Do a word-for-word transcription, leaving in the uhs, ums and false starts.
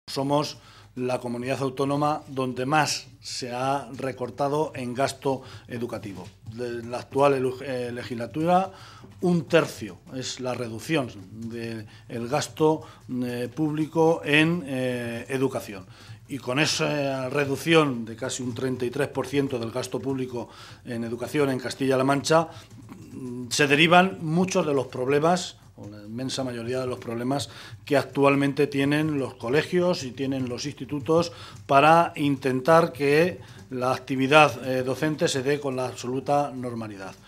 Somos la comunidad autónoma donde más se ha recortado en gasto educativo. De la actual eh, legislatura, un tercio es la reducción del gasto eh, público en eh, educación. Y con esa reducción de casi un treinta y tres por ciento del gasto público en educación en Castilla-La Mancha, se derivan muchos de los problemas, o la inmensa mayoría de los problemas que actualmente tienen los colegios y tienen los institutos para intentar que la actividad eh, docente se dé con la absoluta normalidad.